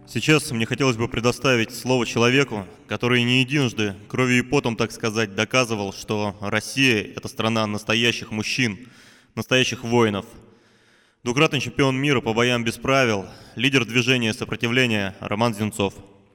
Сейчас мне хотелось бы предоставить слово человеку, который не единожды кровью и потом, так сказать, доказывал, что Россия– это страна настоящих мужчин, настоящих воинов. Двукратный чемпион мира по боям без правил, лидер движения сопротивления Роман Зинцов.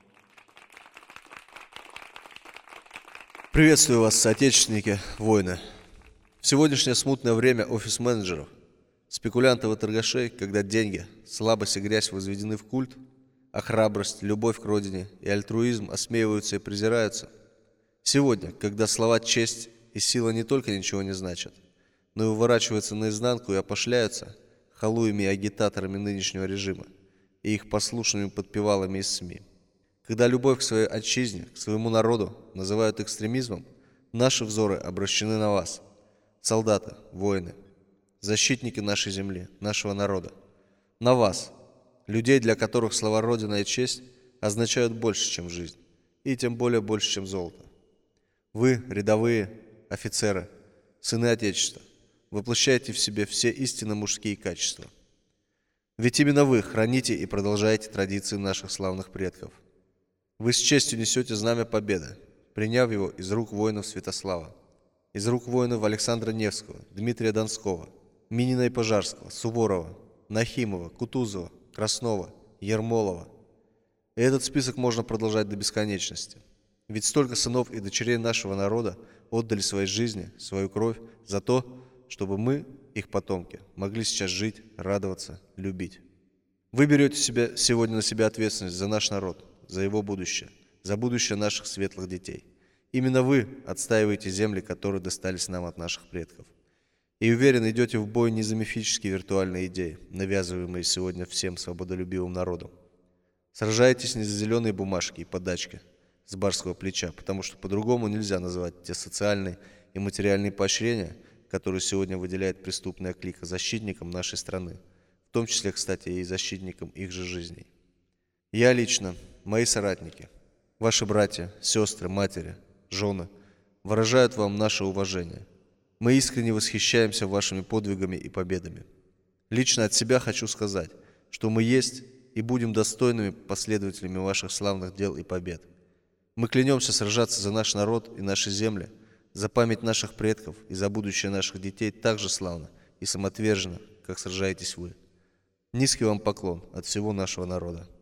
Приветствую вас, соотечественники, воины. В сегодняшнее смутное время офис-менеджеров, спекулянтов и торгашей, когда деньги, слабость и грязь возведены в культ, а храбрость, любовь к родине и альтруизм осмеиваются и презираются. Сегодня, когда слова «честь» и «сила» не только ничего не значат, но и уворачиваются наизнанку и опошляются халуями и агитаторами нынешнего режима и их послушными подпевалами из СМИ. Когда любовь к своей отчизне, к своему народу называют экстремизмом, наши взоры обращены на вас, солдаты, воины, защитники нашей земли, нашего народа, на вас, людей, для которых слова «Родина» и «честь» означают больше, чем жизнь, и тем более больше, чем золото. Вы, рядовые офицеры, сыны Отечества, воплощаете в себе все истинно мужские качества. Ведь именно вы храните и продолжаете традиции наших славных предков. Вы с честью несете знамя победы, приняв его из рук воинов Святослава, из рук воинов Александра Невского, Дмитрия Донского, Минина и Пожарского, Суворова, Нахимова, Кутузова, Краснова, Ермолова. И этот список можно продолжать до бесконечности. Ведь столько сынов и дочерей нашего народа отдали свои жизни, свою кровь за то, чтобы мы, их потомки, могли сейчас жить, радоваться, любить. Вы берете сегодня на себя ответственность за наш народ, за его будущее, за будущее наших светлых детей. Именно вы отстаиваете земли, которые достались нам от наших предков. И уверен, идете в бой не за мифические виртуальные идеи, навязываемые сегодня всем свободолюбивым народом. Сражаетесь не за зеленые бумажки и подачки с барского плеча, потому что по-другому нельзя называть те социальные и материальные поощрения, которые сегодня выделяет преступная клика защитникам нашей страны, в том числе, кстати, и защитникам их же жизней. Я лично, мои соратники, ваши братья, сестры, матери, жены выражают вам наше уважение. Мы искренне восхищаемся вашими подвигами и победами. Лично от себя хочу сказать, что мы есть и будем достойными последователями ваших славных дел и побед. Мы клянемся сражаться за наш народ и наши земли, за память наших предков и за будущее наших детей так же славно и самоотверженно, как сражаетесь вы. Низкий вам поклон от всего нашего народа.